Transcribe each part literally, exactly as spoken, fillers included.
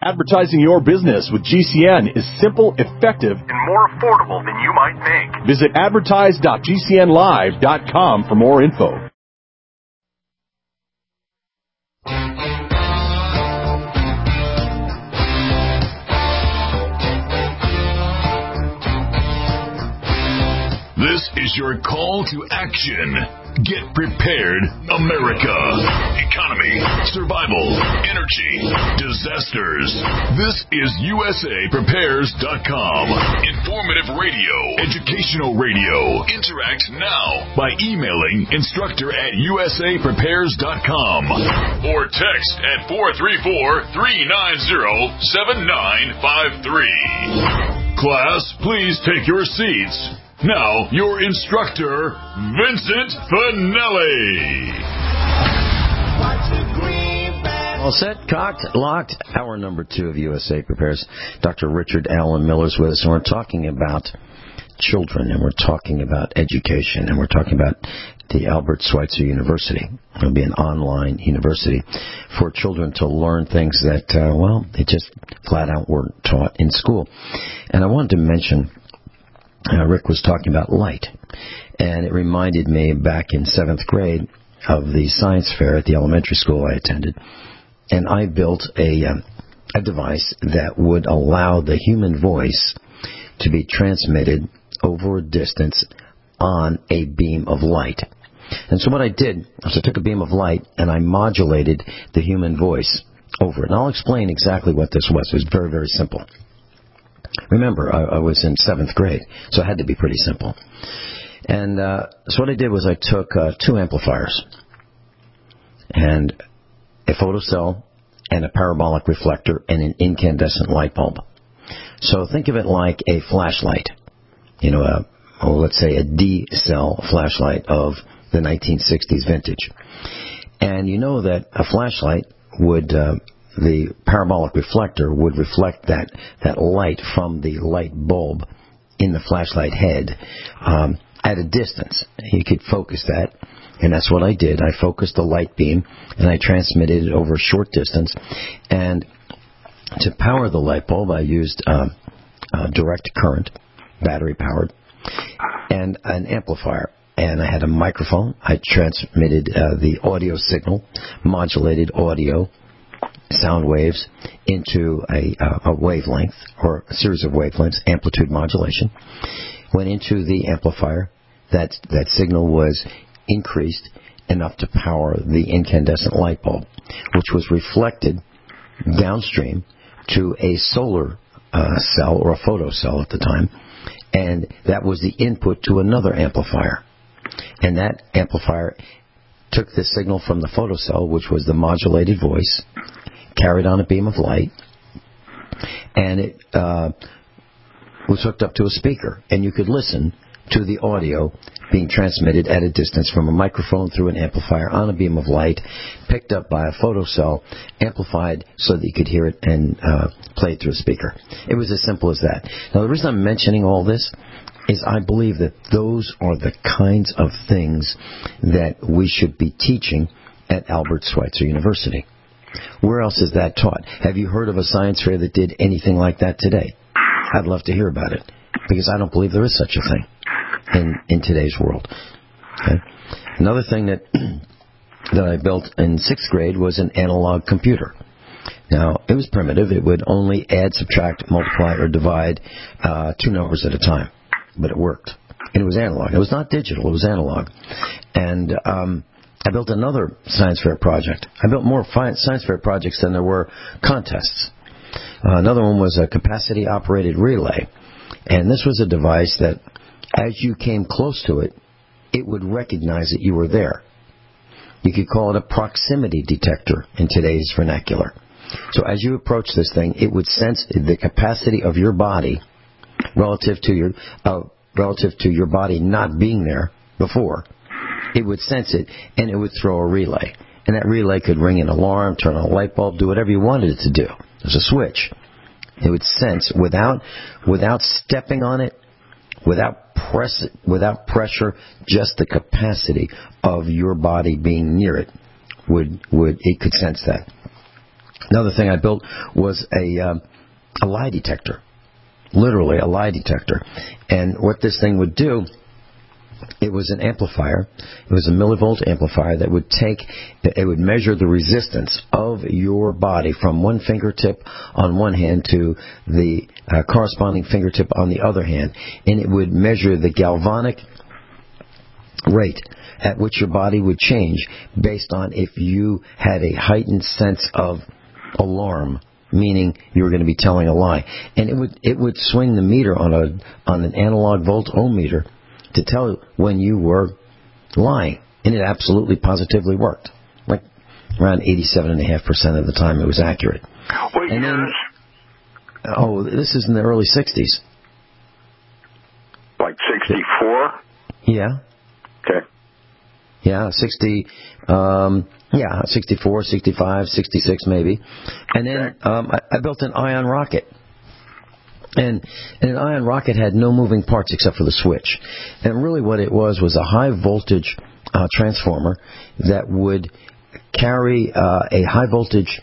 Advertising your business with G C N is simple, effective, and more affordable than you might think. Visit advertise dot g c n live dot com for more info. This is your call to action. Get prepared, America. Economy, survival, energy, disasters. This is U S A Prepares dot com. Informative radio, educational radio. Interact now by emailing instructor at U S A Prepares dot com or text at four three four, three nine zero, seven nine five three. Class, please take your seats. Now, your instructor, Vincent Finelli. All set, cocked, locked. Hour number two of U S A Prepares. Doctor Richard Allen Miller's with us, and we're talking about children, and we're talking about education, and we're talking about the Albert Schweitzer University. It'll be an online university for children to learn things that, uh, well, they just flat out weren't taught in school. And I wanted to mention... Uh, Rick was talking about light, and it reminded me back in seventh grade of the science fair at the elementary school I attended, and I built a, um, a device that would allow the human voice to be transmitted over a distance on a beam of light. And so what I did was I took a beam of light and I modulated the human voice over it. And I'll explain exactly what this was. It was very, very simple. Remember, I, I was in seventh grade, so it had to be pretty simple. And uh, so what I did was I took uh, two amplifiers and a photocell and a parabolic reflector and an incandescent light bulb. So think of it like a flashlight, you know, a, or let's say a D-cell flashlight of the nineteen sixties vintage. And you know that a flashlight would... Uh, the parabolic reflector would reflect that, that light from the light bulb in the flashlight head um, at a distance. You could focus that, and that's what I did. I focused the light beam, and I transmitted it over a short distance. And to power the light bulb, I used uh, uh, direct current, battery-powered, and an amplifier. And I had a microphone. I transmitted uh, the audio signal, modulated audio, sound waves into a, uh, a wavelength or a series of wavelengths, amplitude modulation, went into the amplifier. That, that signal was increased enough to power the incandescent light bulb, which was reflected downstream to a solar uh, cell or a photocell at the time, and that was the input to another amplifier. And that amplifier took the signal from the photocell, which was the modulated voice, carried on a beam of light, and it uh, was hooked up to a speaker. And you could listen to the audio being transmitted at a distance from a microphone through an amplifier on a beam of light, picked up by a photocell, amplified so that you could hear it and uh, play it through a speaker. It was as simple as that. Now, the reason I'm mentioning all this is I believe that those are the kinds of things that we should be teaching at Albert Schweitzer University. Where else is that taught? Have you heard of a science fair that did anything like that today? I'd love to hear about it, because I don't believe there is such a thing in, in today's world. Okay? Another thing that that I built in sixth grade was an analog computer. Now, it was primitive. It would only add, subtract, multiply, or divide uh, two numbers at a time, but it worked. And it was analog. It was not digital. It was analog. And um, I built another science fair project. I built more science fair projects than there were contests. Uh, another one was a capacity-operated relay. And this was a device that, as you came close to it, it would recognize that you were there. You could call it a proximity detector in today's vernacular. So as you approach this thing, it would sense the capacity of your body relative to your uh, relative to your body not being there before. It would sense it, and it would throw a relay. And that relay could ring an alarm, turn on a light bulb, do whatever you wanted it to do. There's a switch. It would sense without without stepping on it, without press, without pressure, just the capacity of your body being near it would would it could sense that. Another thing I built was a um, a lie detector, literally a lie detector. And what this thing would do, it was an amplifier. It was a millivolt amplifier that would take, it would measure the resistance of your body from one fingertip on one hand to the uh, corresponding fingertip on the other hand. And it would measure the galvanic rate at which your body would change based on if you had a heightened sense of alarm, meaning you were going to be telling a lie. And it would it would swing the meter on a on an analog volt ohm meter to tell when you were lying. And it absolutely positively worked. Like around eighty-seven point five percent of the time it was accurate. What and years? Then, oh, this is in the early sixties. Like sixty-four? Yeah. Okay. Yeah, sixty, um, yeah, sixty-four, sixty-five, sixty-six maybe. And then um, I, I built an ion rocket. And, and an ion rocket had no moving parts except for the switch. And really what it was was a high voltage uh, transformer that would carry uh, a high voltage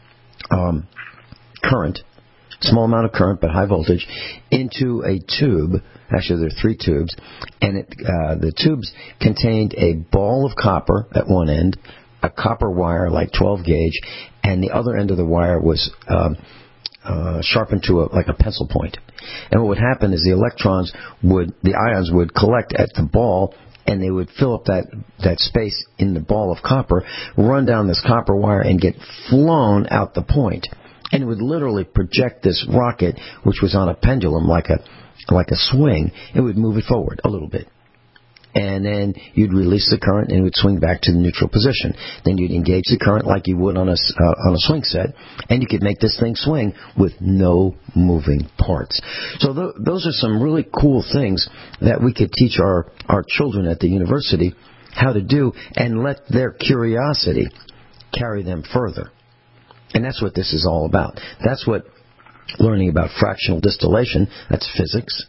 um, current, small amount of current but high voltage, into a tube. Actually, there are three tubes, and it, uh, the tubes contained a ball of copper at one end, a copper wire like twelve gauge, and the other end of the wire was um, uh, sharpened to a, like a pencil point. And what would happen is the electrons would, the ions would collect at the ball, and they would fill up that, that space in the ball of copper, run down this copper wire, and get flown out the point. And it would literally project this rocket, which was on a pendulum like a like a swing. It would move it forward a little bit. And then you'd release the current and it would swing back to the neutral position. Then you'd engage the current like you would on a, uh, on a swing set, and you could make this thing swing with no moving parts. So th- those are some really cool things that we could teach our, our children at the university how to do, and let their curiosity carry them further. And that's what this is all about. That's what learning about fractional distillation, that's physics.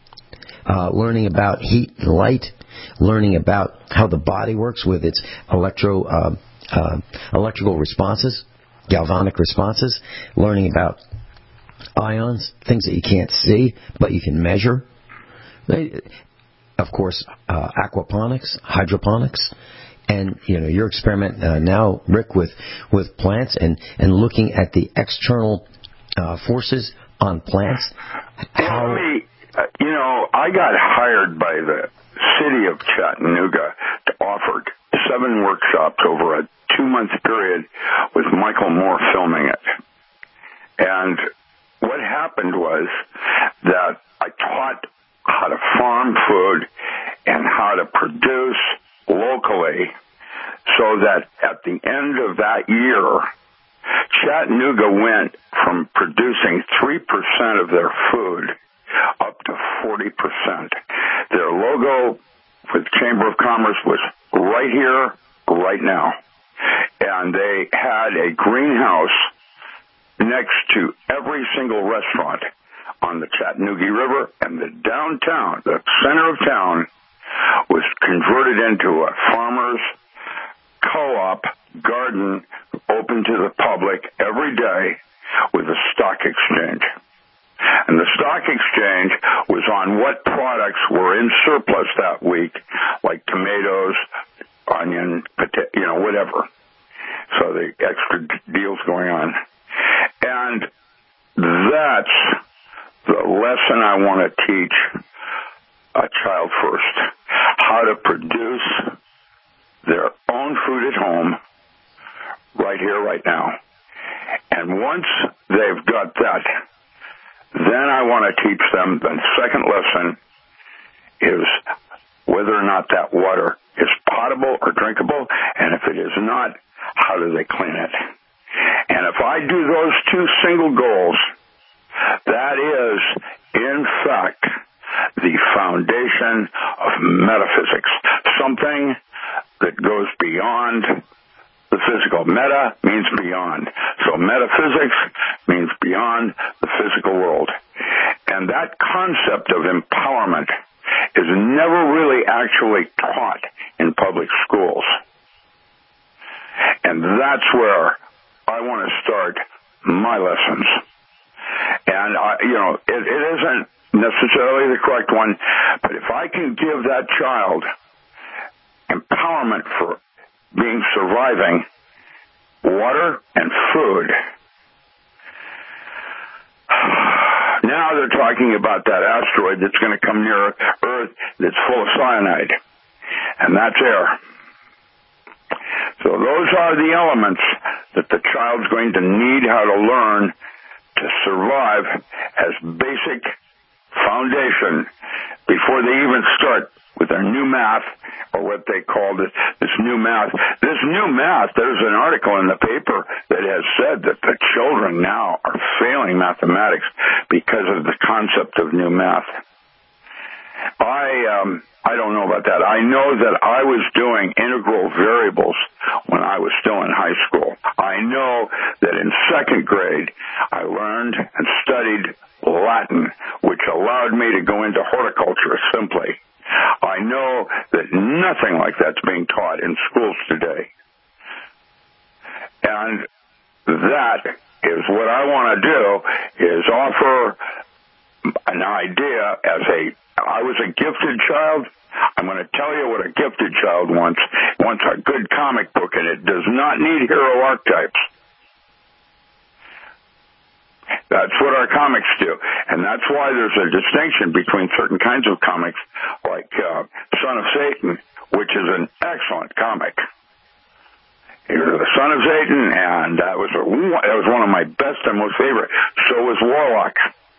Uh, learning about heat and light. Learning about how the body works with its electro, uh, uh, electrical responses, galvanic responses. Learning about ions, things that you can't see, but you can measure. They, of course, uh, aquaponics, hydroponics. And, you know, your experiment uh, now, Rick, with, with plants and, and looking at the external uh, forces on plants. How... Well, me, uh, you know, I got hired by the city of Chattanooga to offer seven workshops over a two-month period with Michael Moore filming it. And what happened was that I taught how to farm food and how to produce locally, so that at the end of that year, Chattanooga went from producing three percent of their food up to forty percent. Their logo with Chamber of Commerce was right here, right now. And they had a greenhouse next to every single restaurant on the Chattanooga River, and the downtown, the center of town, was converted into a farmer's co-op garden open to the public every day with a stock exchange. And the stock exchange was on what products were in surplus that week, like tomatoes, onion, potato, you know, whatever. So the extra deals going on. And that's the lesson I want to teach a child first. How to produce their own food at home right here, right now. And once they've got that, then I want to teach them the second lesson is whether or not that water is potable or drinkable, and if it is not, how do they clean it? And if I do those two single goals, that is, in fact, the foundation of metaphysics, something that goes beyond the physical. Meta means beyond. So metaphysics means beyond the physical world. And that concept of empowerment is never really actually taught in public schools. And that's where I want want to start my lessons. And, I, you know, it, it isn't necessarily the correct one, but if I can give that child empowerment for being surviving, water and food. Now they're talking about that asteroid that's going to come near Earth that's full of cyanide, and that's air. So those are the elements that the child's going to need how to learn to survive as basic foundation before they even start with their new math, or what they call this, this new math. This new math, there's an article in the paper that has said that the children now are failing mathematics because of the concept of new math. I um, I don't know about that. I know that I was doing integral variables when I was still in high school. I know that in second grade I learned and studied Latin, which allowed me to go into horticulture simply. I know that nothing like that's being taught in schools today. And that is what I want to do, is offer an idea as a, I was a gifted child. I'm going to tell you what a gifted child wants. It wants a good comic book, and it does not need hero archetypes. That's what our comics do. And that's why there's a distinction between certain kinds of comics, like uh, Son of Satan, which is an excellent comic. You're the Son of Satan, and that was, a, that was one of my best and most favorite. So was Warlock,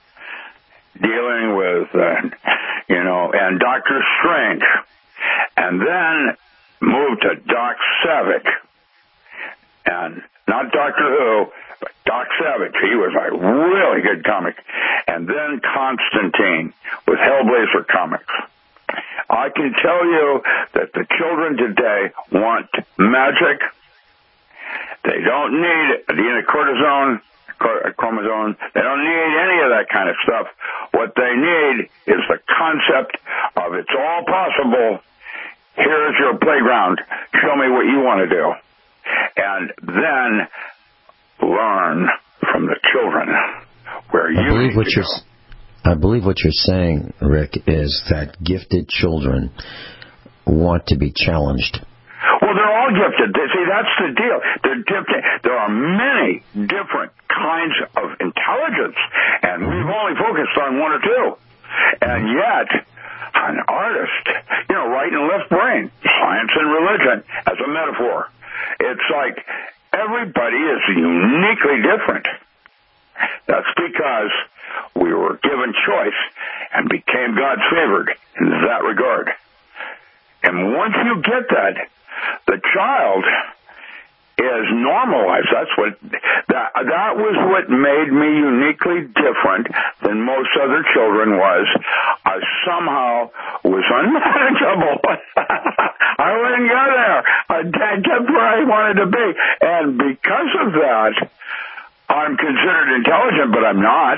dealing with, uh, you know, and Doctor Strange. And then moved to Doc Savage. And not Doctor Who, but Doc Savage. He was a really good comic. And then Constantine with Hellblazer comics. I can tell you that the children today want magic. They don't need adenocortisone, chromosome. They don't need any of that kind of stuff. What they need is the concept of it's all possible. Here's your playground. Show me what you want to do. And then learn from the children where you I believe need what to you're, go. I believe what you're saying, Rick, is that gifted children want to be challenged. Well, they're all gifted. See, that's the deal. They're gifted. There are many different kinds of intelligence, and we've only focused on one or two. And yet, an artist, you know, right and left brain, science and religion as a metaphor. It's like everybody is uniquely different. That's because we were given choice and became God's favored in that regard. And once you get that, the child is normalized. That's what that that was what made me uniquely different than most other children. Was I somehow was unmanageable. I wouldn't go there. I kept where I wanted to be, and because of that, I'm considered intelligent, but I'm not.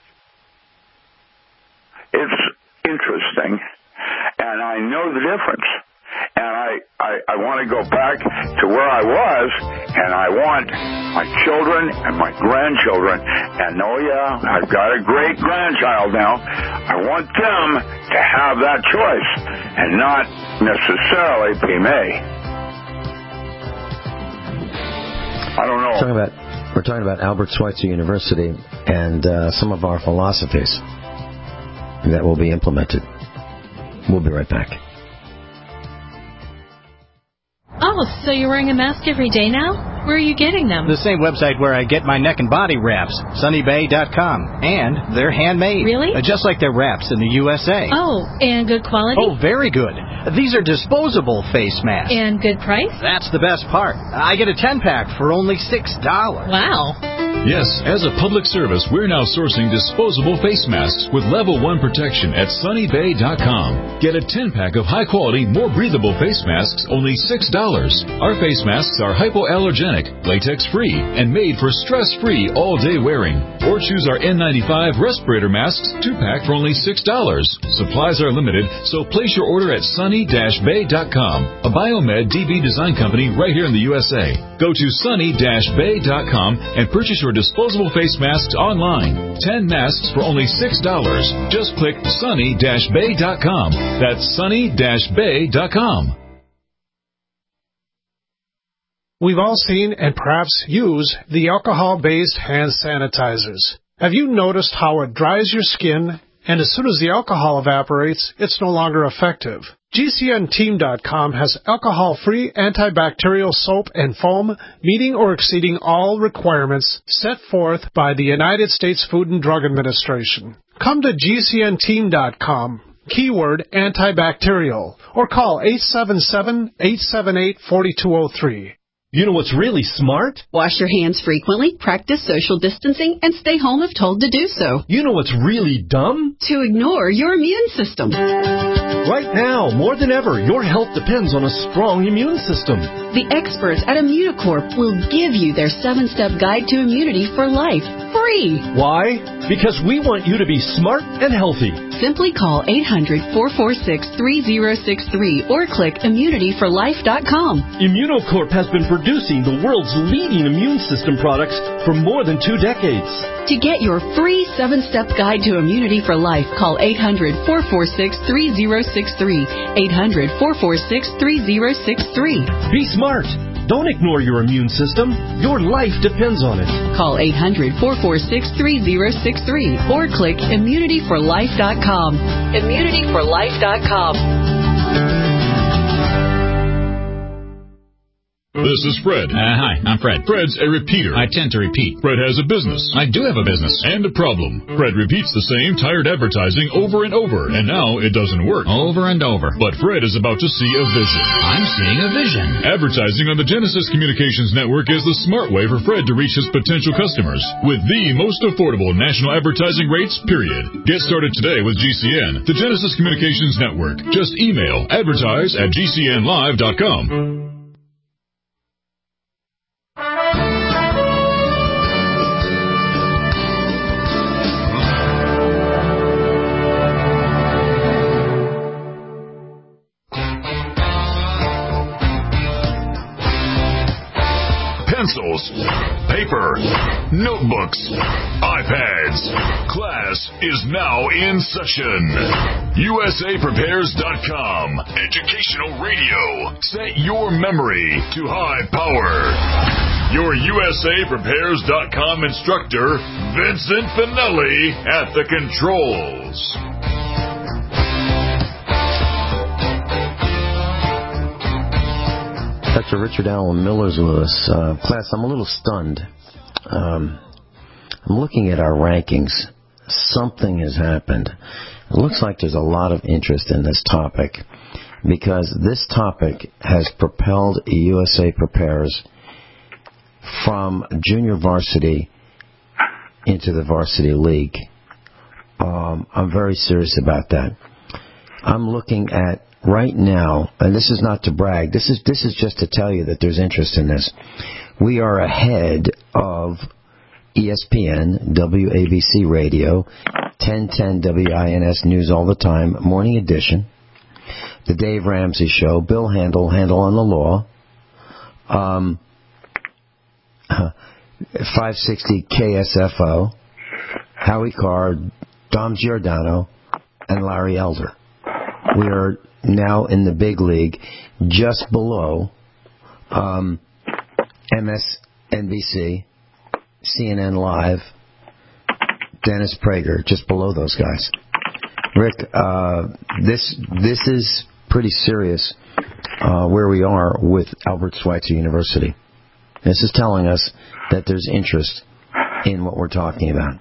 It's interesting, and I know the difference. And I, I, I want to go back to where I was, and I want my children and my grandchildren, and oh yeah, I've got a great grandchild now. I want them to have that choice and not necessarily be me. I don't know. We're talking about, we're talking about Albert Schweitzer University and uh, some of our philosophies that will be implemented. We'll be right back. Oh, so you're wearing a mask every day now? Where are you getting them? The same website where I get my neck and body wraps, sunny bay dot com. And they're handmade. Really? Uh, just like their wraps in the U S A. Oh, and good quality? Oh, very good. These are disposable face masks. And good price? That's the best part. I get a ten-pack for only six dollars. Wow. Yes, as a public service, we're now sourcing disposable face masks with level one protection at sunny bay dot com. Get a ten-pack of high-quality, more breathable face masks, only six dollars. Our face masks are hypoallergenic, latex-free, and made for stress-free all-day wearing. Or choose our N ninety-five respirator masks, two-pack for only six dollars. Supplies are limited, so place your order at sunny bay dot com, a Biomed D B design company right here in the U S A. Go to sunny bay dot com and purchase your disposable face masks online. ten masks for only six dollars. Just click sunny bay dot com. That's sunny bay dot com. We've all seen and perhaps use the alcohol-based hand sanitizers. Have you noticed how it dries your skin, and as soon as the alcohol evaporates, it's no longer effective? G C N team dot com has alcohol-free antibacterial soap and foam meeting or exceeding all requirements set forth by the United States Food and Drug Administration. Come to G C N team dot com, keyword antibacterial, or call eight seven seven, eight seven eight, four two zero three. You know what's really smart? Wash your hands frequently, practice social distancing, and stay home if told to do so. You know what's really dumb? To ignore your immune system. Right now, more than ever, your health depends on a strong immune system. The experts at Immunocorp will give you their seven-step guide to immunity for life, free. Why? Because we want you to be smart and healthy. Simply call eight hundred, four four six, three zero six three or click immunity for life dot com. Immunocorp has been producing the world's leading immune system products for more than two decades. To get your free seven-step guide to immunity for life, call eight hundred, four four six, three zero six three, eight hundred, four four six, three zero six three. Be smart. Don't ignore your immune system. Your life depends on it. Call eight hundred, four four six, three zero six three or click immunity for life dot com. immunity for life dot com. This is Fred. Uh, hi, I'm Fred. Fred's a repeater. I tend to repeat. Fred has a business. I do have a business. And a problem. Fred repeats the same tired advertising over and over, and now it doesn't work. Over and over. But Fred is about to see a vision. I'm seeing a vision. Advertising on the Genesis Communications Network is the smart way for Fred to reach his potential customers with the most affordable national advertising rates, period. Get started today with G C N, the Genesis Communications Network. Just email advertise at G C N live dot com. Pencils, paper, notebooks, iPads. Class is now in session. U S A Prepares dot com. Educational radio. Set your memory to high power. Your U S A Prepares dot com instructor, Vincent Finelli, at the controls. Doctor Richard Allen Miller's with us. Uh, class, I'm a little stunned. Um, I'm looking at our rankings. Something has happened. It looks like there's a lot of interest in this topic because this topic has propelled U S A Prepares from junior varsity into the varsity league. Um, I'm very serious about that. I'm looking at right now, and this is not to brag, this is this is just to tell you that there's interest in this. We are ahead of E S P N, W A B C Radio, ten ten W I N S News All the Time, Morning Edition, The Dave Ramsey Show, Bill Handel, Handel on the Law, um, five sixty K S F O, Howie Carr, Dom Giordano, and Larry Elder. We are now in the big league, just below um, M S N B C, C N N Live, Dennis Prager, just below those guys. Rick, uh, this this is pretty serious uh, where we are with Albert Schweitzer University. This is telling us that there's interest in what we're talking about.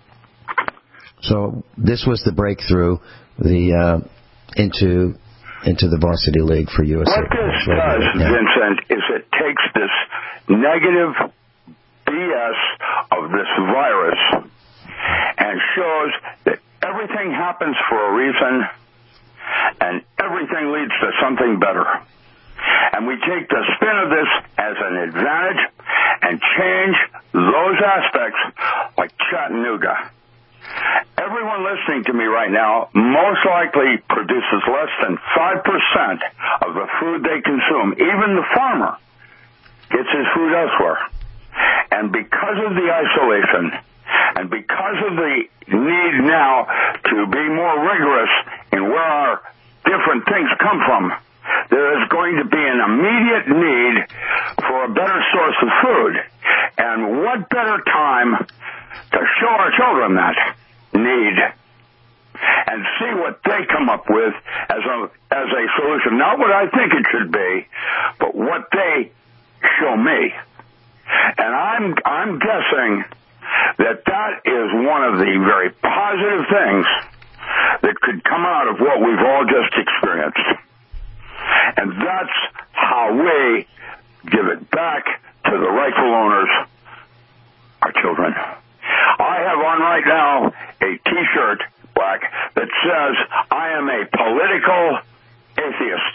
So this was the breakthrough, the uh, into into the varsity league for U S A. What this does, Vincent, is it takes this negative B S of this virus and shows that everything happens for a reason and everything leads to something better. And we take the spin of this as an advantage and change those aspects like Chattanooga. Everyone listening to me right now most likely produces less than five percent of the food they consume. Even the farmer gets his food elsewhere. And because of the isolation and because of the need now to be more rigorous in where our different things come from, there is going to be an immediate need for a better source of food. And what better time to show our children that need and see what they come up with as a as a solution. Not what I think it should be, but what they show me. And I'm I'm guessing that that is one of the very positive things that could come out of what we've all just experienced. And that's how we give it back to the rightful owners, our children. I have on right now a T-shirt, black, that says, I am a political atheist.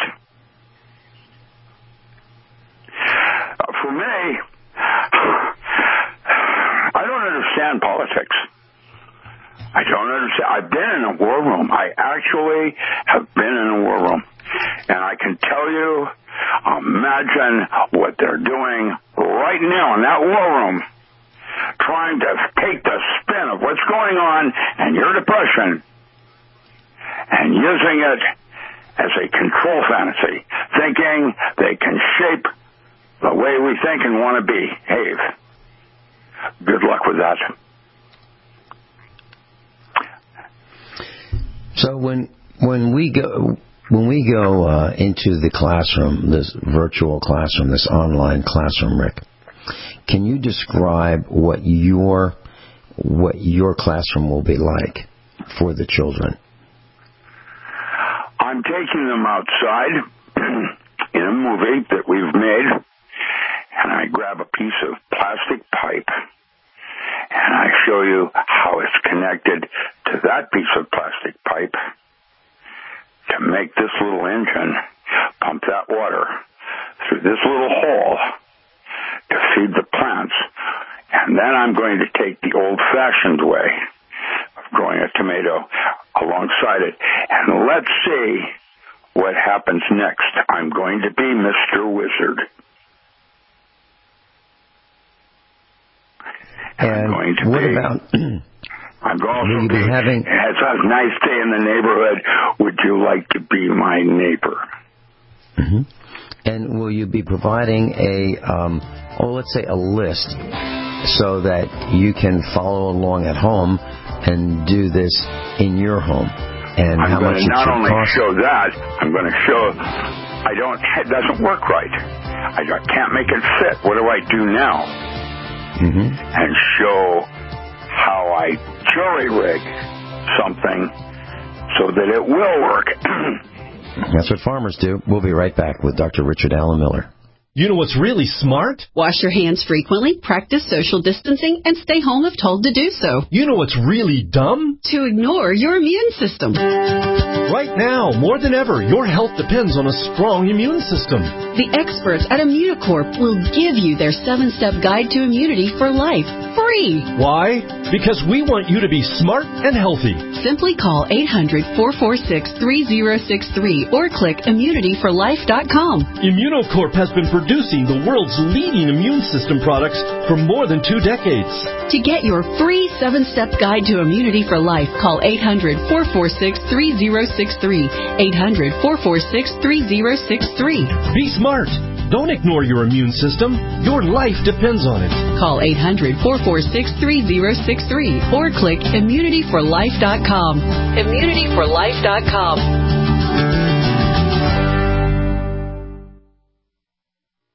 For me, I don't understand politics. I don't understand. I've been in a war room. I actually have been in a war room. And I can tell you, imagine what they're doing right now in that war room, trying to take the spin of what's going on and your depression and using it as a control fantasy, thinking they can shape the way we think and want to behave. Good luck with that. So when when we go when we go uh, into the classroom, this virtual classroom, this online classroom, Rick, can you describe what your what your classroom will be like for the children? I'm taking them outside in a movie that we've made, and I grab a piece of plastic pipe, and I show you how it's connected to that piece of plastic pipe to make this little engine pump that water through this little hole to feed the plants. And then I'm going to take the old-fashioned way of growing a tomato alongside it. And let's see what happens next. I'm going to be Mister Wizard. And, and I'm going to what be, about... I'm also will you be having... It's a nice day in the neighborhood. Would you like to be my neighbor? Mm-hmm. And will you be providing a, um, oh, let's say a list so that you can follow along at home and do this in your home? And I'm how going much to it not should only cost? show that, I'm going to show I don't, it doesn't work right. I can't make it fit. What do I do now? Mm-hmm. And show how I jury-rig something so that it will work. That's what farmers do. We'll be right back with Doctor Richard Allen Miller. You know what's really smart? Wash your hands frequently, practice social distancing, and stay home if told to do so. You know what's really dumb? To ignore your immune system. Right now, more than ever, your health depends on a strong immune system. The experts at Immunocorp will give you their seven-step guide to immunity for life, free. Why? Because we want you to be smart and healthy. Simply call eight hundred, four four six, three zero six three or click immunity for life dot com. Immunocorp has been producing the world's leading immune system products for more than two decades. To get your free seven-step guide to immunity for life, call eight hundred, four four six, three zero six three. eight hundred, four four six, three zero six three. Be smart. Don't ignore your immune system. Your life depends on it. Call eight hundred, four four six, three zero six three or click immunity for life dot com. immunity for life dot com.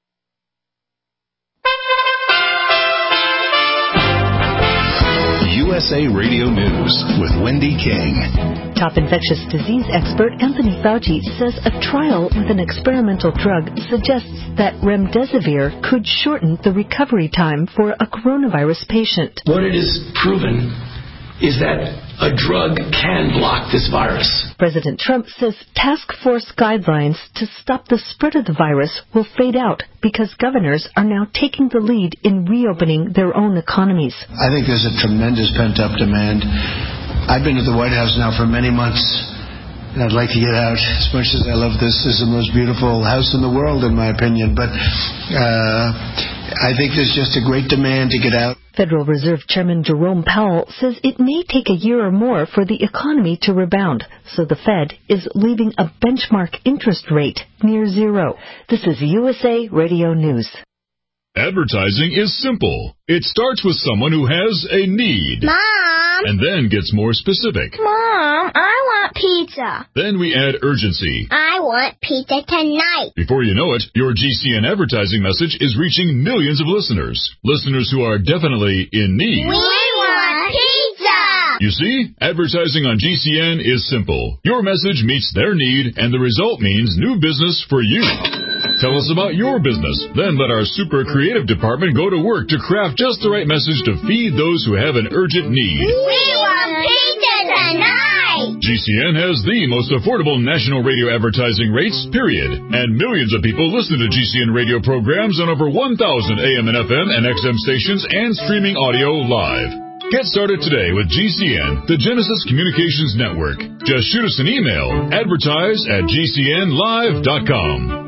U S A Radio News with Wendy King. Top infectious disease expert Anthony Fauci says a trial with an experimental drug suggests that remdesivir could shorten the recovery time for a coronavirus patient. What it is proven is that a drug can block this virus. President Trump says task force guidelines to stop the spread of the virus will fade out because governors are now taking the lead in reopening their own economies. I think there's a tremendous pent-up demand. I've been at the White House now for many months, and I'd like to get out. As much as I love this, this is the most beautiful house in the world, in my opinion. But uh, I think there's just a great demand to get out. Federal Reserve Chairman Jerome Powell says it may take a year or more for the economy to rebound, so the Fed is leaving a benchmark interest rate near zero. This is U S A Radio News. Advertising is simple. It starts with someone who has a need. Mom! And then gets more specific. Mom, I want pizza. Then we add urgency. I want pizza tonight. Before you know it, your G C N advertising message is reaching millions of listeners. Listeners who are definitely in need. We want pizza! You see, advertising on G C N is simple. Your message meets their need, and the result means new business for you. Tell us about your business. Then let our super creative department go to work to craft just the right message to feed those who have an urgent need. We want pizza tonight! G C N has the most affordable national radio advertising rates, period. And millions of people listen to G C N radio programs on over one thousand A M and F M and X M stations and streaming audio live. Get started today with G C N, the Genesis Communications Network. Just shoot us an email, advertise at G C N live dot com.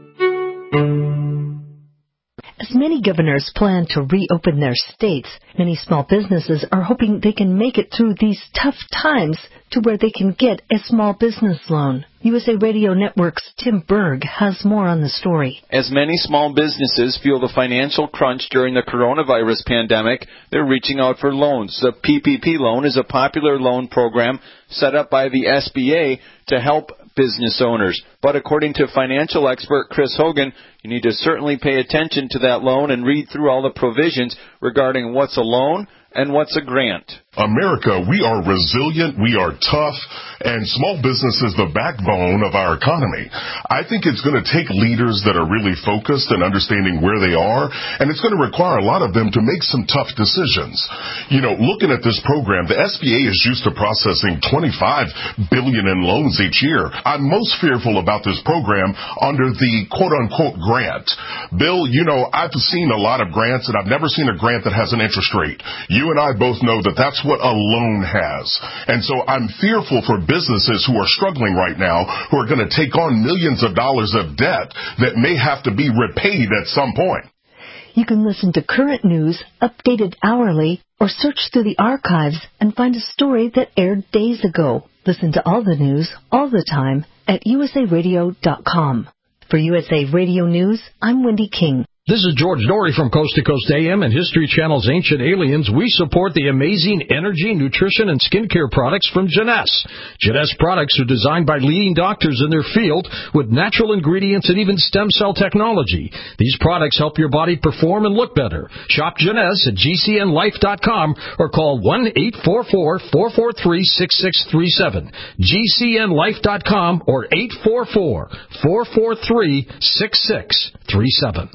As many governors plan to reopen their states, many small businesses are hoping they can make it through these tough times to where they can get a small business loan. U S A Radio Network's Tim Berg has more on the story. As many small businesses feel the financial crunch during the coronavirus pandemic, they're reaching out for loans. The P P P loan is a popular loan program set up by the S B A to help business owners. But according to financial expert Chris Hogan, you need to certainly pay attention to that loan and read through all the provisions regarding what's a loan and what's a grant. America, we are resilient, we are tough, and small business is the backbone of our economy. I think it's going to take leaders that are really focused and understanding where they are, and it's going to require a lot of them to make some tough decisions. You know, looking at this program, the S B A is used to processing twenty-five billion dollars in loans each year. I'm most fearful about this program under the quote-unquote grant. Bill, you know, I've seen a lot of grants, and I've never seen a grant that has an interest rate. You and I both know that that's what a loan has. And so I'm fearful for businesses who are struggling right now, who are going to take on millions of dollars of debt that may have to be repaid at some point. You can listen to current news, updated hourly, or search through the archives and find a story that aired days ago. Listen to all the news, all the time, at U S A radio dot com. For U S A Radio News, I'm Wendy King. This is George Dory from Coast to Coast A M and History Channel's Ancient Aliens. We support the amazing energy, nutrition, and skincare products from Jeunesse. Jeunesse products are designed by leading doctors in their field with natural ingredients and even stem cell technology. These products help your body perform and look better. Shop Jeunesse at G C N life dot com or call one eight four four, four four three, six six three seven. G C N life dot com or eight four four, four four three, six six three seven.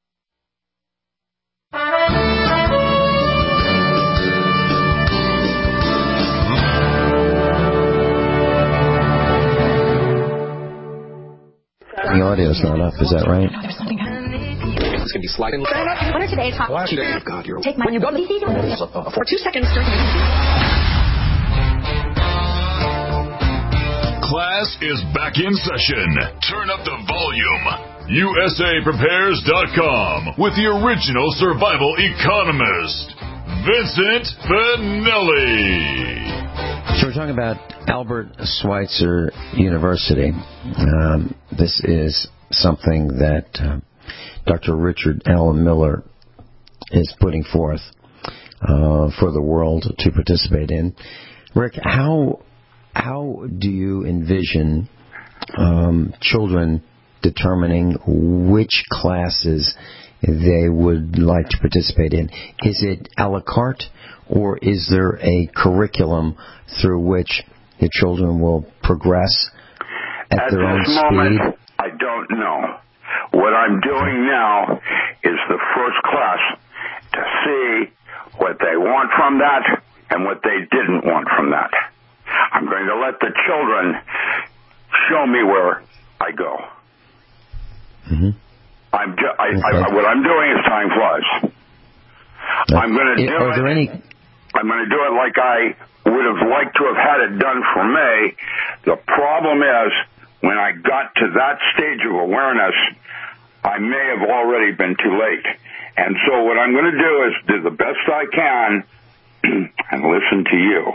The audio's not up, is that right? There's something happening. It's going to be sliding. What are today's hot Watch it. God, you're... Take my... When you go to the... For two seconds. Class is back in session. Turn up the volume. U S A prepares dot com with the original survival economist, Vincent Finelli. So we're talking about Albert Schweitzer University. Um, this is something that uh, Doctor Richard Allen Miller is putting forth uh, for the world to participate in. Rick, how how do you envision um, children determining which classes they would like to participate in? Is it a la carte, or is there a curriculum through which the children will progress at, at their own this speed? Moment, I don't know. What I'm doing now is the first class to see what they want from that and what they didn't want from that. I'm going to let the children show me where I go. Mm-hmm. I'm ju- I, okay. I, what I'm doing is time flies. No. I'm going to do Are it. There any... I'm going to do it like I would have liked to have had it done for me. The problem is, when I got to that stage of awareness, I may have already been too late. And so what I'm going to do is do the best I can and listen to you.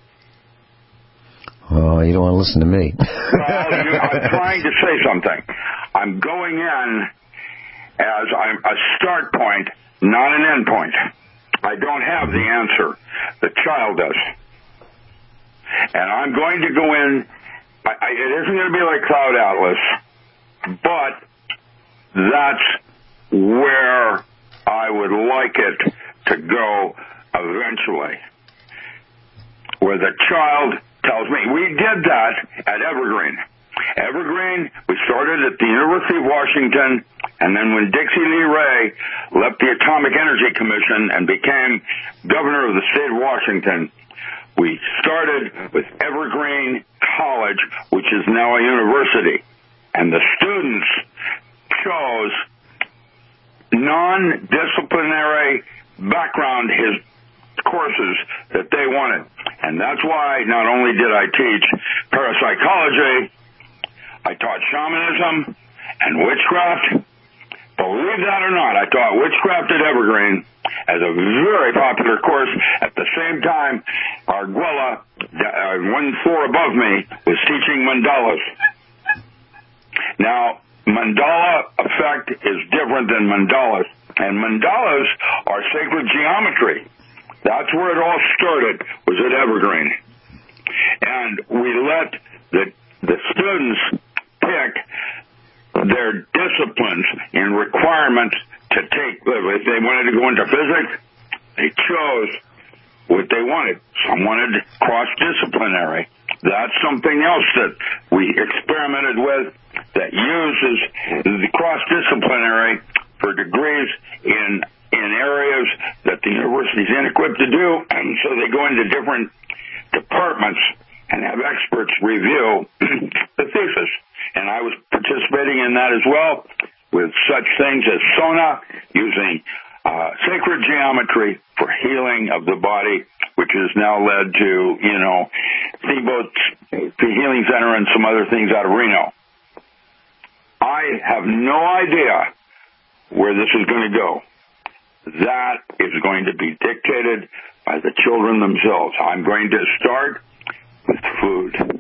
Oh, you don't want to listen to me. Well, you, I'm trying to say something. I'm going in as I'm a start point, not an end point. I don't have the answer. The child does. And I'm going to go in. I, I, it isn't going to be like Cloud Atlas, but that's where I would like it to go eventually. Where the child tells me, we did that at Evergreen. Evergreen, we started at the University of Washington, and then when Dixie Lee Ray left the Atomic Energy Commission and became governor of the state of Washington, we started with Evergreen College, which is now a university. And the students chose non-disciplinary background his courses that they wanted. And that's why not only did I teach parapsychology, I taught shamanism and witchcraft. Believe that or not, I taught witchcraft at Evergreen as a very popular course. At the same time, Arguella, uh, one floor above me, was teaching mandalas. Now, mandala effect is different than mandalas. And mandalas are sacred geometry. That's where it all started, was at Evergreen. And we let the, the students pick their disciplines and requirements to take. If they wanted to go into physics, they chose what they wanted. Some wanted cross-disciplinary. That's something else that we experimented with that uses the cross-disciplinary for degrees in in areas that the university is inequipped to do, and so they go into different departments and have experts review the thesis. And I was participating in that as well with such things as Sona, using uh, sacred geometry for healing of the body, which has now led to, you know, Steamboat's the Healing Center and some other things out of Reno. I have no idea where this is going to go. That is going to be dictated by the children themselves. I'm going to start with food.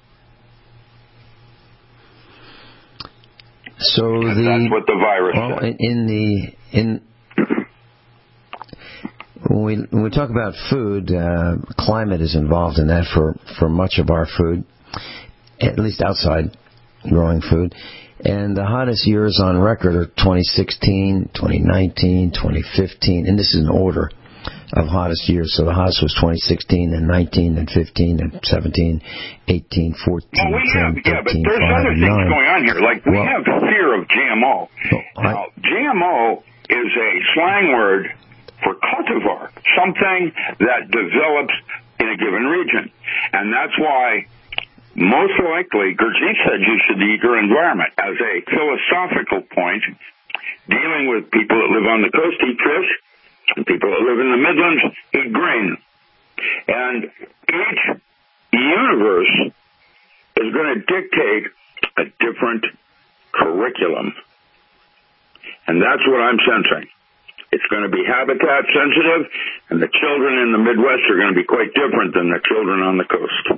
So and the that's what the virus well, does. in the in when we when we talk about food, uh, climate is involved in that for for much of our food, at least outside growing food. And the hottest years on record are twenty sixteen, twenty nineteen, twenty fifteen, and this is an order of hottest years. So the hottest was twenty sixteen, and nineteen, and fifteen, and seventeen, eighteen, fourteen, well, we ten, have, yeah, thirteen, but there's five, other and things nine. going on here. Like, we well, have fear of G M O. Well, now, I, G M O is a slang word for cultivar, something that develops in a given region. And that's why most likely, Gurdjieff said you should eat your environment. As a philosophical point, dealing with people that live on the coast eat fish, and people that live in the Midlands eat grain. And each universe is going to dictate a different curriculum. And that's what I'm sensing. It's going to be habitat sensitive, and the children in the Midwest are going to be quite different than the children on the coast.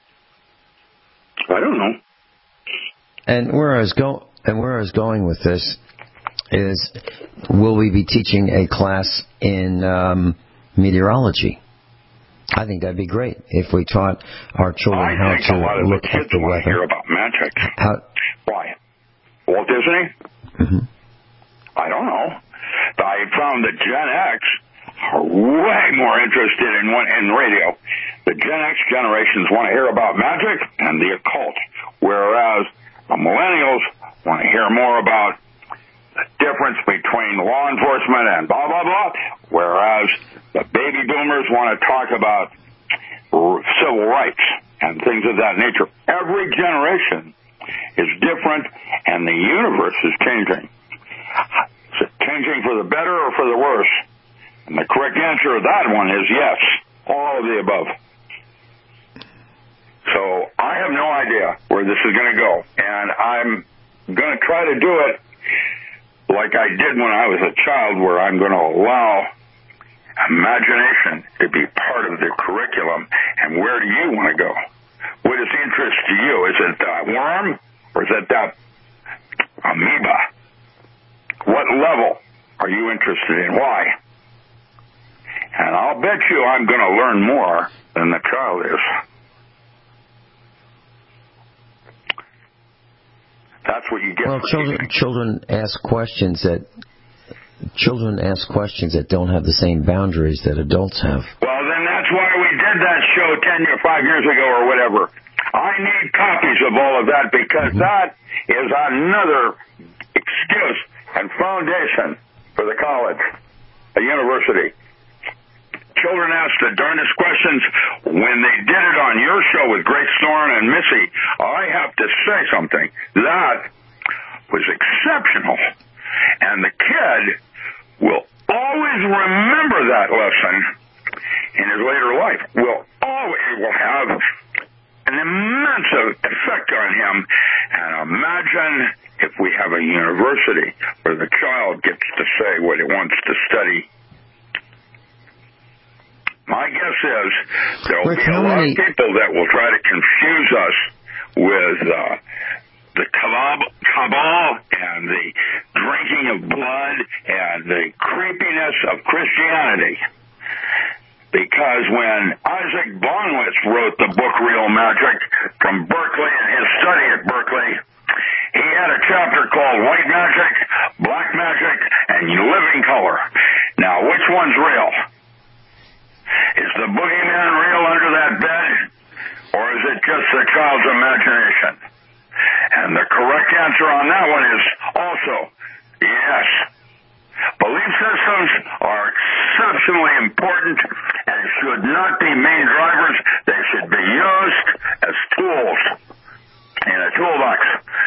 I don't know. And where I was go and where I was going with this is, will we be teaching a class in um, meteorology? I think that'd be great if we taught our children I how think to a lot of look the at kids the want weather. to hear about magic. How? Why? Walt Disney? Mm-hmm. I don't know. I found that Gen X are way more interested in one in radio. The Gen X generations want to hear about magic and the occult, whereas the millennials want to hear more about the difference between law enforcement and blah, blah, blah, whereas the baby boomers want to talk about civil rights and things of that nature. Every generation is different, and the universe is changing. Is it changing for the better or for the worse? And the correct answer to that one is yes, all of the above. So I have no idea where this is going to go, and I'm going to try to do it like I did when I was a child, where I'm going to allow imagination to be part of the curriculum. And where do you want to go? What is interest to you? Is it that worm, or is it that amoeba? What level are you interested in? Why? And I'll bet you I'm going to learn more than the child is. That's what you get. Well, children eating. children ask questions that children ask questions that don't have the same boundaries that adults have. Well, then that's why we did that show ten or five years ago or whatever. I need copies of all of that, because mm-hmm. that is another excuse and foundation for the college, a university. Children ask the darndest questions. When they did it on your show with Grace Thorne and Missy, I have to say something. That was exceptional. And the kid will always remember that lesson in his later life. Will always will have an immense effect on him. And imagine if we have a university where the child gets to say what he wants to study. My guess is there will Rick, be a lot many... of people that will try to confuse us with uh, the cabal and the drinking of blood and the creepiness of Christianity. Because when Isaac Bonwitz wrote the book Real Magic from Berkeley and his study at Berkeley, he had a chapter called White Magic, Black Magic, and Living Color. Now, which one's real? Is the boogeyman real under that bed, or is it just the child's imagination? And the correct answer on that one is also yes. Belief systems are exceptionally important and should not be main drivers. They should be used as tools in a toolbox.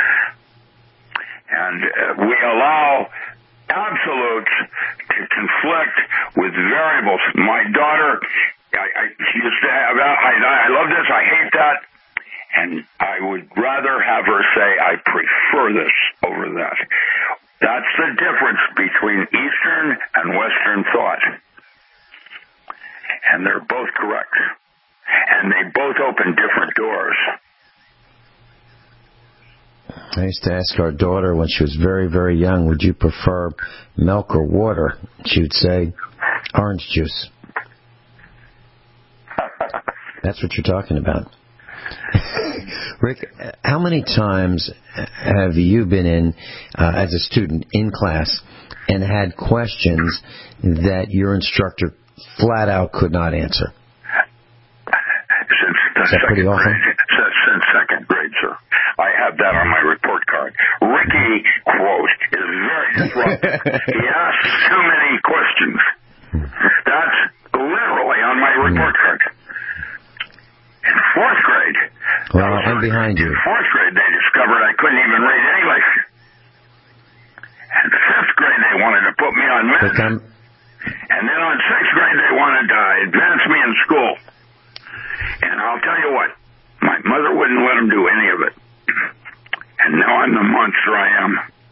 And uh, we allow absolutes to conflict with variables. My daughter, I, I she used to have that. I, I love this. I hate that. And I would rather have her say, I prefer this over that. That's the difference between Eastern and Western thought. And they're both correct. And they both open different doors. I used to ask our daughter when she was very, very young, would you prefer milk or water? She would say, orange juice. That's what you're talking about. Rick, how many times have you been in, uh, as a student, in class, and had questions that your instructor flat out could not answer? Since the Is that pretty often? Grade, since, since second grade, sir. I have that on my report card. Ricky, quote, is very disruptive. He asks too many questions. That's literally on my report card. In fourth grade, well, I'm behind you. In fourth grade, they discovered I couldn't even read English. And fifth grade, they wanted to put me on math. And then on sixth grade, they wanted to advance me in school. And I'll tell you what, my mother wouldn't let them do any of it. And now I'm the monster I am.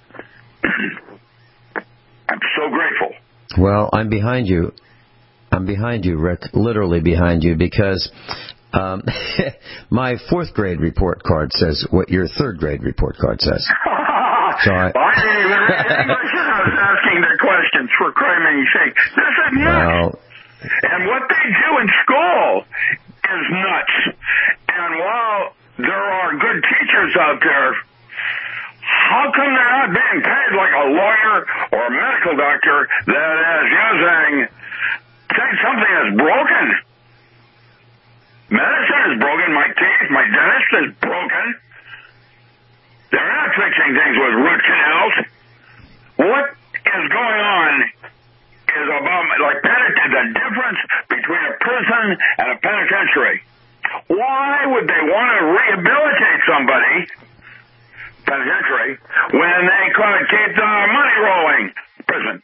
I'm so grateful. Well, I'm behind you. I'm behind you, Rick, literally behind you, because um, my fourth grade report card says what your third grade report card says. So I, well, I didn't even read English, and I was asking the questions for criminy sake. This is nuts. Well, and what they do in school is nuts. And while there are good teachers out there, how come they're not being paid like a lawyer or a medical doctor that is using fix something that's broken. Medicine is broken. My teeth, my dentist is broken. They're not fixing things with root canals. What is going on is about, like, the difference between a prison and a penitentiary. Why would they want to rehabilitate somebody, penitentiary, when they could keep the money rolling? Prison.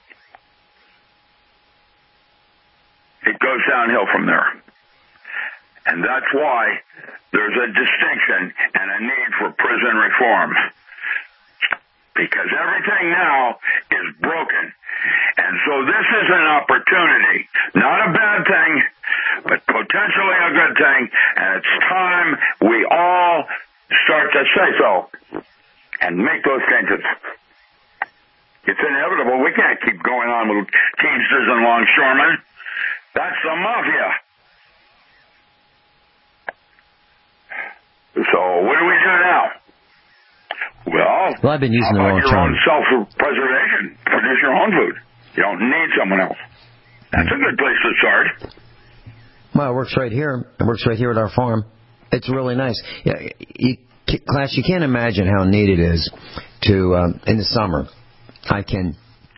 It goes downhill from there. And that's why there's a distinction and a need for prison reform. Because everything now is broken. And so this is an opportunity. Not a bad thing, but potentially a good thing. And it's time we all start to say so and make those changes. It's inevitable. We can't keep going on with Teamsters and longshoremen. That's the mafia. So what do we do now? Well, well I've been using the wrong your term. own self-preservation. Produce your own food. You don't need someone else. That's a good place to start. Well, it works right here. It works right here at our farm. It's really nice. Yeah, you, class, you can't imagine how neat it is to, um, in the summer, I can,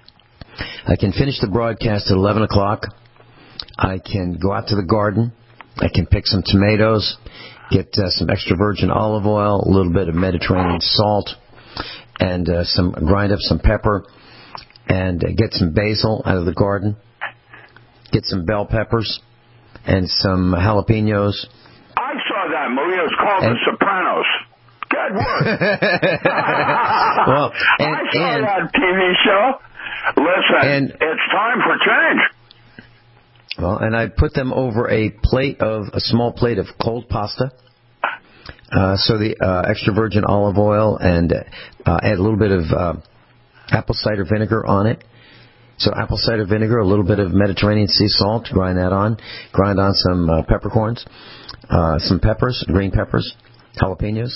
I can finish the broadcast at eleven o'clock. I can go out to the garden. I can pick some tomatoes, get uh, some extra virgin olive oil, a little bit of Mediterranean salt, and uh, some grind up some pepper, and uh, get some basil out of the garden, get some bell peppers, and some jalapenos. I saw that movie. It was called and, The Sopranos. Good work. well, and, I saw and, that T V show. Listen, and, it's time for change. Well, and I put them over a plate of a small plate of cold pasta. Uh, so the uh, extra virgin olive oil and uh, add a little bit of uh, apple cider vinegar on it. So apple cider vinegar, a little bit of Mediterranean sea salt, grind that on. Grind on some uh, peppercorns, uh, some peppers, green peppers, jalapenos,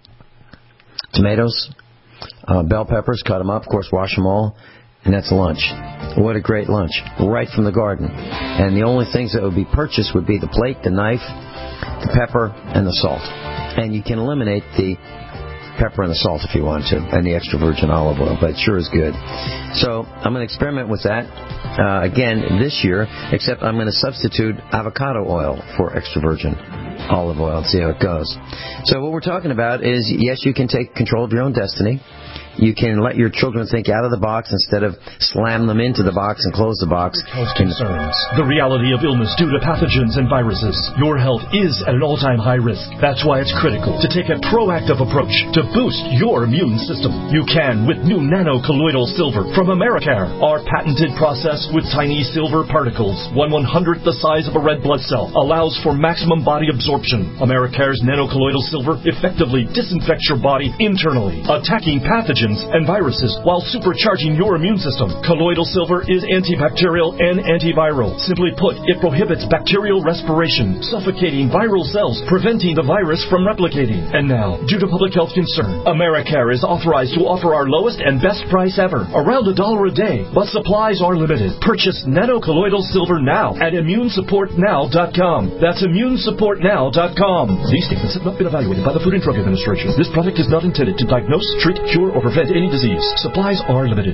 tomatoes, uh, bell peppers, cut them up, of course, wash them all. And that's lunch. What a great lunch. Right from the garden. And the only things that would be purchased would be the plate, the knife, the pepper, and the salt. And you can eliminate the pepper and the salt if you want to, and the extra virgin olive oil, but it sure is good. So I'm going to experiment with that uh, again this year, except I'm going to substitute avocado oil for extra virgin olive oil and see how it goes. So what we're talking about is, yes, you can take control of your own destiny. You can let your children think out of the box instead of slam them into the box and close the box. Health concerns. The reality of illness due to pathogens and viruses. Your health is at an all-time high risk. That's why it's critical to take a proactive approach to boost your immune system. You can with new nano-colloidal silver from Americare. Our patented process with tiny silver particles, one one-hundredth the size of a red blood cell, allows for maximum body absorption. Americare's nano-colloidal silver effectively disinfects your body internally, attacking pathogens and viruses while supercharging your immune system. Colloidal silver is antibacterial and antiviral. Simply put, it prohibits bacterial respiration, suffocating viral cells, preventing the virus from replicating. And now, due to public health concern, Americare is authorized to offer our lowest and best price ever, around a dollar a day, but supplies are limited. Purchase nano-colloidal silver now at immune support now dot com. That's immune support now dot com. These statements have not been evaluated by the Food and Drug Administration. This product is not intended to diagnose, treat, cure, or prevent any disease. Supplies are limited.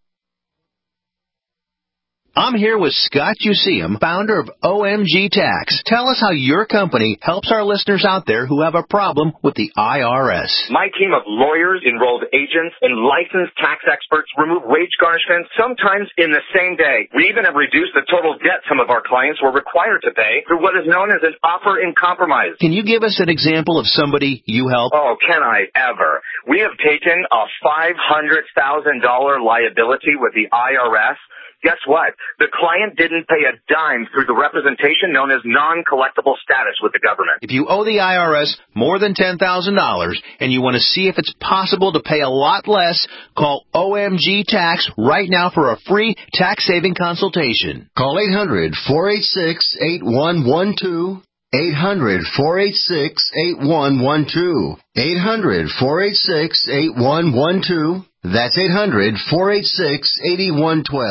I'm here with Scott Useum, founder of O M G Tax. Tell us how your company helps our listeners out there who have a problem with the I R S. My team of lawyers, enrolled agents, and licensed tax experts remove wage garnishments sometimes in the same day. We even have reduced the total debt some of our clients were required to pay through what is known as an offer in compromise. Can you give us an example of somebody you help? Oh, can I ever? We have taken a five hundred thousand dollars liability with the I R S. Guess what? The client didn't pay a dime through the representation known as non-collectible status with the government. If you owe the I R S more than ten thousand dollars and you want to see if it's possible to pay a lot less, call O M G Tax right now for a free tax-saving consultation. Call eight hundred, four eight six, eight one one two. eight hundred, four eight six, eight one one two. eight hundred, four eight six, eight one one two. That's eight hundred, four eight six, eight one one two.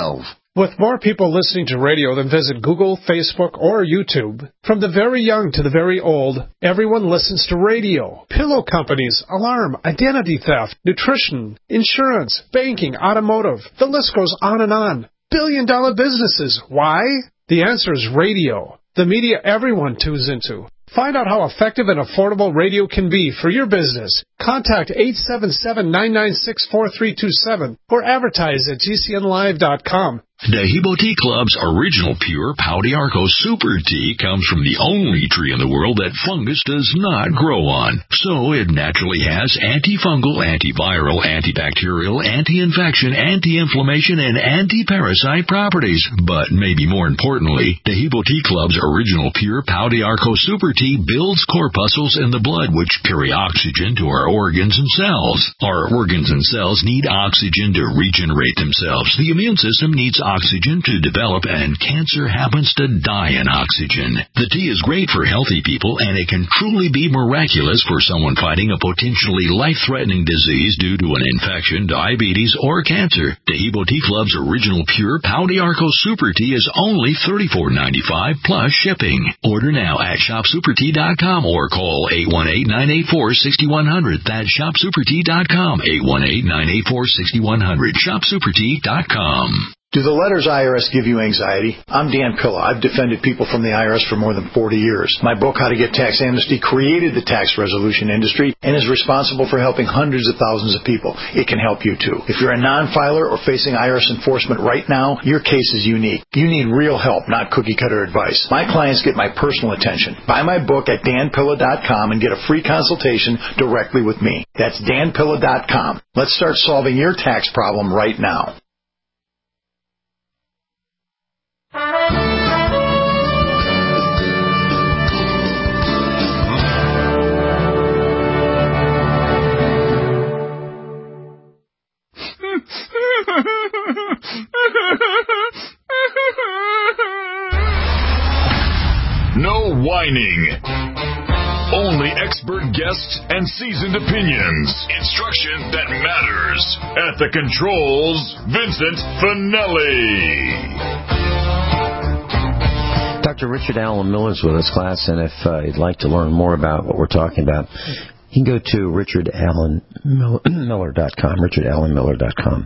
With more people listening to radio than visit Google, Facebook, or YouTube, from the very young to the very old, everyone listens to radio. Pillow companies, alarm, identity theft, nutrition, insurance, banking, automotive. The list goes on and on. Billion-dollar businesses. Why? The answer is radio, the media everyone tunes into. Find out how effective and affordable radio can be for your business. Contact eight seven seven, nine nine six, four three two seven or advertise at G C N live dot com. Dehibo Tea Club's original pure Pau d'Arco Super Tea comes from the only tree in the world that fungus does not grow on. So it naturally has antifungal, antiviral, antibacterial, anti-infection, anti-inflammation, and anti-parasite properties. But maybe more importantly, Dehibo Tea Club's original pure Pau d'Arco Super Tea builds corpuscles in the blood which carry oxygen to our organs and cells. Our organs and cells need oxygen to regenerate themselves. The immune system needs oxygen to develop, and cancer happens to die in oxygen. The tea is great for healthy people, and it can truly be miraculous for someone fighting a potentially life-threatening disease due to an infection, diabetes, or cancer. Dehibo Tea Club's original pure Pau d'Arco Super Tea is only thirty-four ninety-five plus shipping. Order now at shop super tea dot com or call eight one eight, nine eight four, six one zero zero. That's shop super tea dot com, eight one eight, nine eight four, six one zero zero, shop super tea dot com. Do the letters I R S give you anxiety? I'm Dan Pilla. I've defended people from the I R S for more than forty years. My book, How to Get Tax Amnesty, created the tax resolution industry and is responsible for helping hundreds of thousands of people. It can help you, too. If you're a non-filer or facing I R S enforcement right now, your case is unique. You need real help, not cookie-cutter advice. My clients get my personal attention. Buy my book at dan pilla dot com and get a free consultation directly with me. That's dan pilla dot com. Let's start solving your tax problem right now. No whining. Only expert guests and seasoned opinions. Instruction that matters. At the controls, Vincent Finelli. Doctor Richard Allen Miller is with us, class, and if uh, you'd like to learn more about what we're talking about, you can go to richard allen miller dot com, richard allen miller dot com.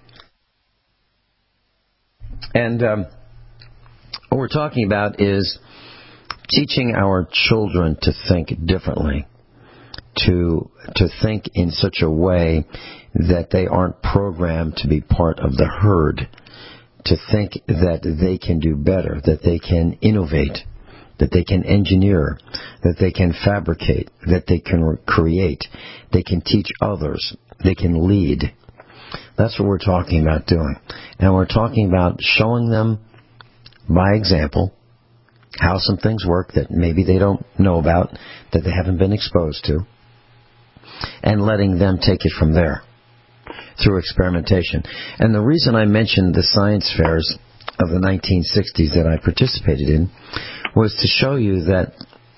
And um, what we're talking about is teaching our children to think differently, to to think in such a way that they aren't programmed to be part of the herd, to think that they can do better, that they can innovate, that they can engineer, that they can fabricate, that they can create, they can teach others, they can lead. That's what we're talking about doing. And we're talking about showing them by example how some things work that maybe they don't know about, that they haven't been exposed to, and letting them take it from there through experimentation. And the reason I mentioned the science fairs of the nineteen sixties that I participated in was to show you that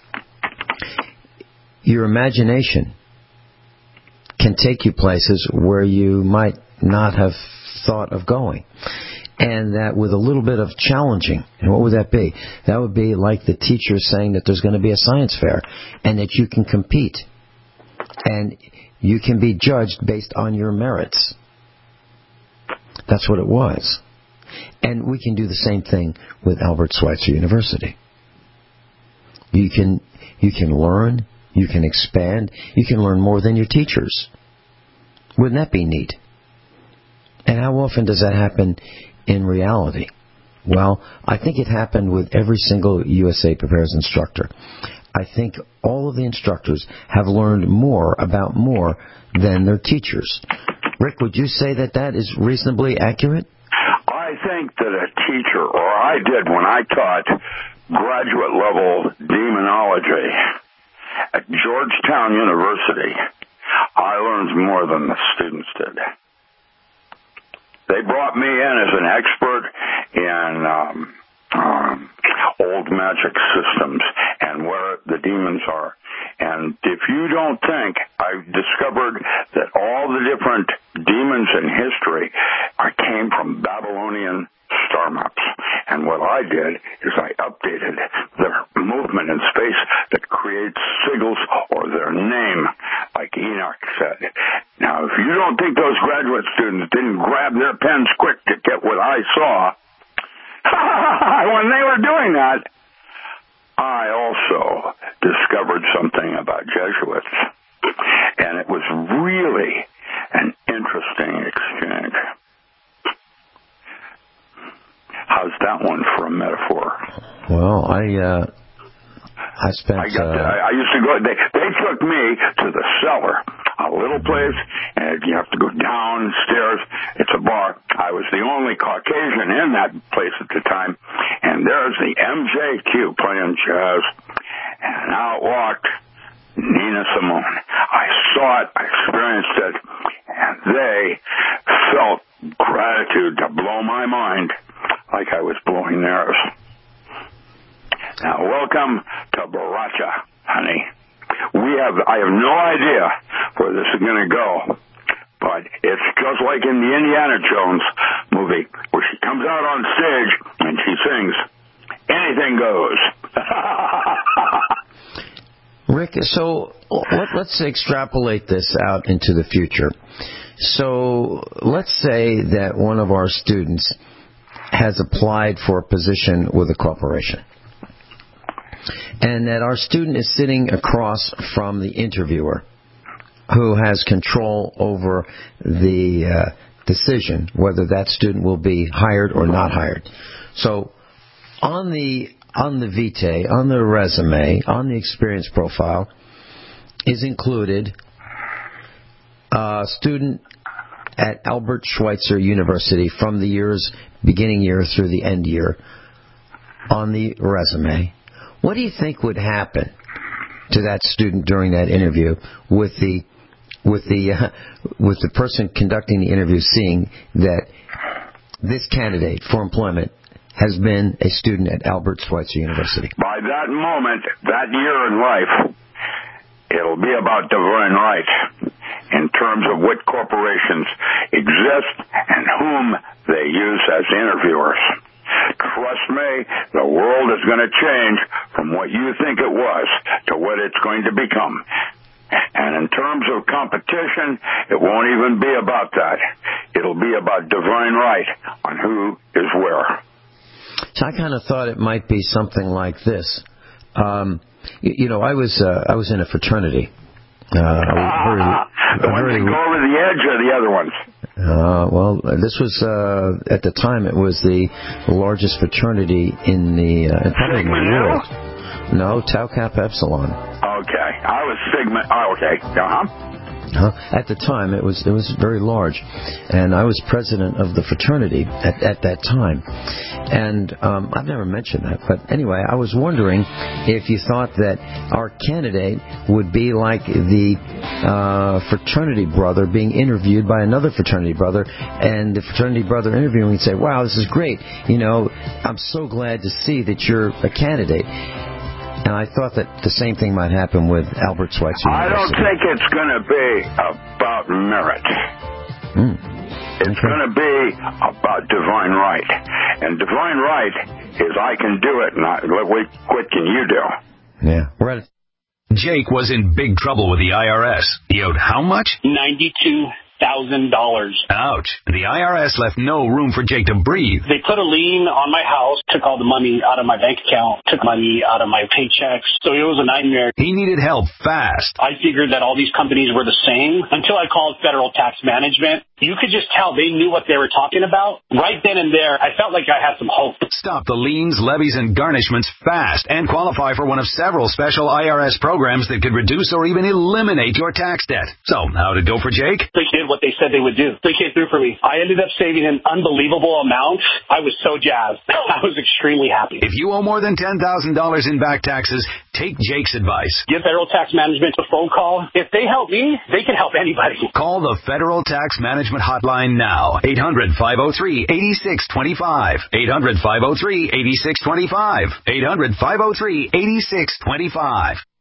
your imagination can take you places where you might not have thought of going. And that with a little bit of challenging, and what would that be? That would be like the teacher saying that there's going to be a science fair and that you can compete. And you can be judged based on your merits. That's what it was. And we can do the same thing with Albert Schweitzer University. You can, you can learn, you can expand, you can learn more than your teachers. Wouldn't that be neat? And how often does that happen in reality? Well, I think it happened with every single U S A Prepares instructor. I think all of the instructors have learned more about more than their teachers. Rick, would you say that that is reasonably accurate? I think that a teacher, or I did when I taught graduate level demonology at Georgetown University, I learned more than the students did. They brought me in as an expert in um, um, old magic systems and where the demons are. And if you don't think, I've discovered that all the different demons in history are, came from Babylonian star maps. And what I did is I updated their movement in space that creates sigils or their name, like Enoch said. Now, if you don't think those graduate students didn't grab their pens quick to get what I saw, when they were doing that, I also discovered something about Jesuits. And it was really an interesting exchange. How's that one for a metaphor? Well, I uh, I spent. I, got uh, to, I, I used to go. They they took me to the cellar, a little place, and you have to go downstairs. It's a bar. I was the only Caucasian in that place at the time, and there's the M J Q playing jazz, and out walked Nina Simone. I saw it, I experienced it, and they felt gratitude to blow my mind like I was blowing theirs. Now, welcome to Baracha, honey. We have, I have no idea where this is going to go, but it's just like in the Indiana Jones movie, where she comes out on stage and she sings, anything goes. Rick, so let, let's extrapolate this out into the future. So let's say that one of our students has applied for a position with a corporation, and that our student is sitting across from the interviewer who has control over the uh, decision whether that student will be hired or not hired. So on the on the vitae, on the resume, on the experience profile is included a student at Albert Schweitzer University from the years beginning year through the end year on the resume. What do you think would happen to that student during that interview with the with the uh, with the person conducting the interview seeing that this candidate for employment has been a student at Albert Schweitzer University? By that moment, that year in life, it'll be about divine right in terms of what corporations exist and whom they use as interviewers. Trust me, the world is going to change from what you think it was to what it's going to become. And in terms of competition, it won't even be about that. It'll be about divine right on who is where. So I kind of thought it might be something like this. Um, you, you know, I was uh, I was in a fraternity. Uh, very, the ones very, that go over the edge or the other ones? Uh, well, this was, uh, at the time, it was the largest fraternity in the, uh, probably in the world. No, Tau Kappa Epsilon. Okay. I was Sigma. Oh, okay. Uh-huh. Uh, at the time, it was it was very large, and I was president of the fraternity at, at that time. And um, I've never mentioned that, but anyway, I was wondering if you thought that our candidate would be like the uh, fraternity brother being interviewed by another fraternity brother, and the fraternity brother interviewing would say, "Wow, this is great! You know, I'm so glad to see that you're a candidate." And I thought that the same thing might happen with Albert Schweitzer University. I don't think it's going to be about merit. Mm. It's Okay. going to be about divine right. And divine right is I can do it, and I, what, what can you do? Yeah. We're at Jake was in big trouble with the I R S. He owed how much? ninety-two thousand dollars. Ouch. The I R S left no room for Jake to breathe. They put a lien on my house, took all the money out of my bank account, took money out of my paychecks. So it was a nightmare. He needed help fast. I figured that all these companies were the same until I called Federal Tax Management. You could just tell they knew what they were talking about. Right then and there, I felt like I had some hope. Stop the liens, levies, and garnishments fast and qualify for one of several special I R S programs that could reduce or even eliminate your tax debt. So, how'd it go for Jake? They did what they said they would do. They came through for me. I ended up saving an unbelievable amount. I was so jazzed. I was extremely happy. If you owe more than ten thousand dollars in back taxes, take Jake's advice. Give Federal Tax Management a phone call. If they help me, they can help anybody. Call the Federal Tax Management Hotline now. eight hundred, five oh three, eight six two five. eight hundred, five oh three, eight six two five. eight hundred, five oh three, eight six two five.